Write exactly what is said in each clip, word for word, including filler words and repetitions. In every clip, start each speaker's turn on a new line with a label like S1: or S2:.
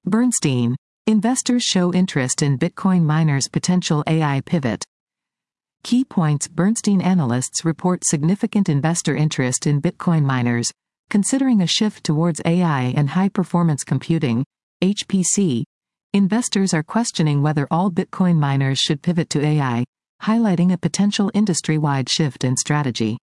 S1: Bernstein, investors show interest in Bitcoin miners' potential A I pivot. Key points: Bernstein analysts report significant investor interest in Bitcoin miners, considering a shift towards A I and high-performance computing, H P C. Investors are questioning whether all Bitcoin miners should pivot to A I, highlighting a potential industry-wide shift in strategy.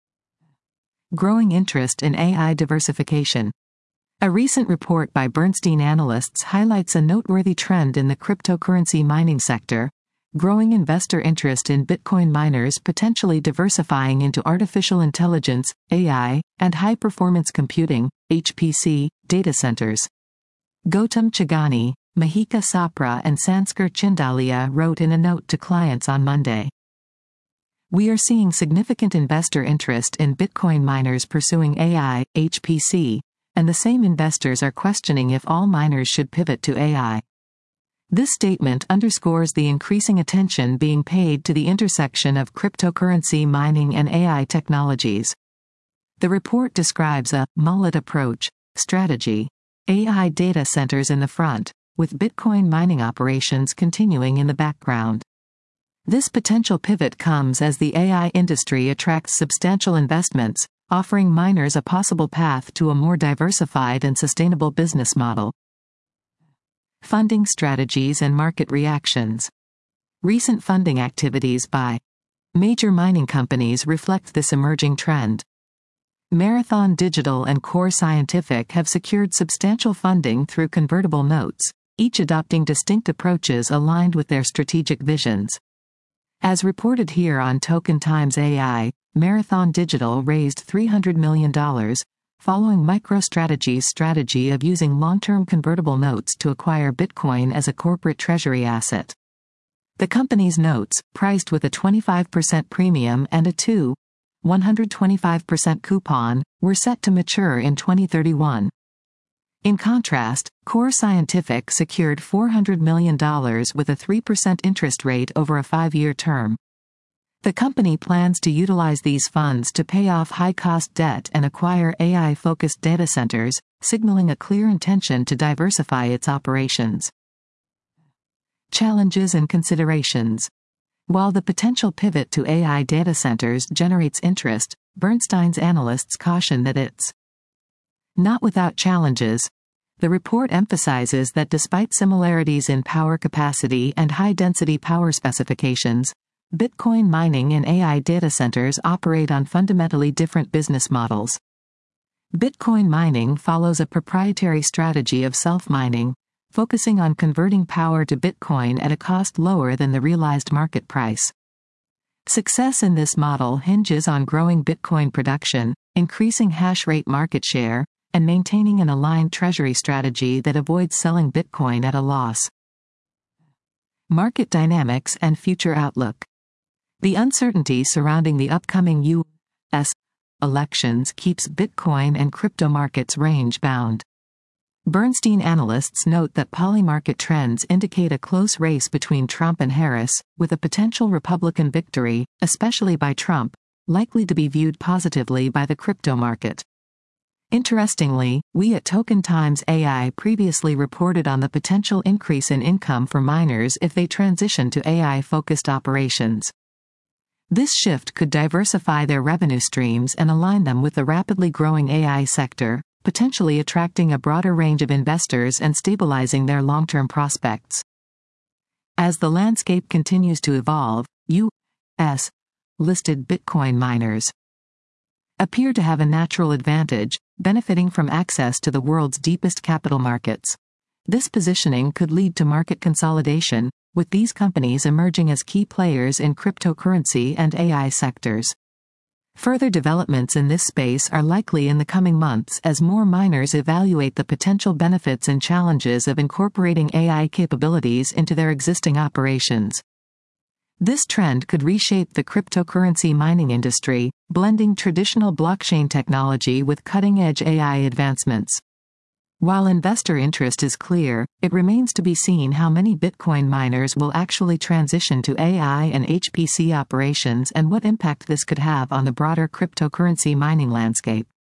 S1: Growing interest in A I diversification. A recent report by Bernstein analysts highlights a noteworthy trend in the cryptocurrency mining sector: growing investor interest in Bitcoin miners potentially diversifying into artificial intelligence, A I, and high-performance computing, H P C, data centers. Gautam Chagani, Mahika Sapra and Sanskar Chindalia wrote in a note to clients on Monday. "We are seeing significant investor interest in Bitcoin miners pursuing A I, H P C, and the same investors are questioning if all miners should pivot to A I. This statement underscores the increasing attention being paid to the intersection of cryptocurrency mining and A I technologies." The report describes a mullet approach strategy, A I data centers in the front, with Bitcoin mining operations continuing in the background. This potential pivot comes as the A I industry attracts substantial investments, offering miners a possible path to a more diversified and sustainable business model. Funding strategies and market reactions. Recent funding activities by major mining companies reflect this emerging trend. Marathon Digital and Core Scientific have secured substantial funding through convertible notes, each adopting distinct approaches aligned with their strategic visions. As reported here on Token Times A I, Marathon Digital raised three hundred million dollars, following MicroStrategy's strategy of using long-term convertible notes to acquire Bitcoin as a corporate treasury asset. The company's notes, priced with a twenty-five percent premium and a two point one two five percent coupon, were set to mature in twenty thirty-one. In contrast, Core Scientific secured four hundred million dollars with a three percent interest rate over a five-year term. The company plans to utilize these funds to pay off high-cost debt and acquire A I-focused data centers, signaling a clear intention to diversify its operations. Challenges and considerations. While the potential pivot to A I data centers generates interest, Bernstein's analysts caution that it's not without challenges. The report emphasizes that despite similarities in power capacity and high-density power specifications, Bitcoin mining and A I data centers operate on fundamentally different business models. Bitcoin mining follows a proprietary strategy of self-mining, focusing on converting power to Bitcoin at a cost lower than the realized market price. Success in this model hinges on growing Bitcoin production, increasing hash rate market share, and maintaining an aligned treasury strategy that avoids selling Bitcoin at a loss. Market dynamics and future outlook. The uncertainty surrounding the upcoming U S elections keeps Bitcoin and crypto markets range-bound. Bernstein analysts note that polymarket trends indicate a close race between Trump and Harris, with a potential Republican victory, especially by Trump, likely to be viewed positively by the crypto market. Interestingly, we at Token Times A I previously reported on the potential increase in income for miners if they transition to A I-focused operations. This shift could diversify their revenue streams and align them with the rapidly growing A I sector, potentially attracting a broader range of investors and stabilizing their long-term prospects. As the landscape continues to evolve, U S listed Bitcoin miners appear to have a natural advantage, benefiting from access to the world's deepest capital markets. This positioning could lead to market consolidation, with these companies emerging as key players in cryptocurrency and A I sectors. Further developments in this space are likely in the coming months as more miners evaluate the potential benefits and challenges of incorporating A I capabilities into their existing operations. This trend could reshape the cryptocurrency mining industry, blending traditional blockchain technology with cutting-edge A I advancements. While investor interest is clear, it remains to be seen how many Bitcoin miners will actually transition to A I and H P C operations and what impact this could have on the broader cryptocurrency mining landscape.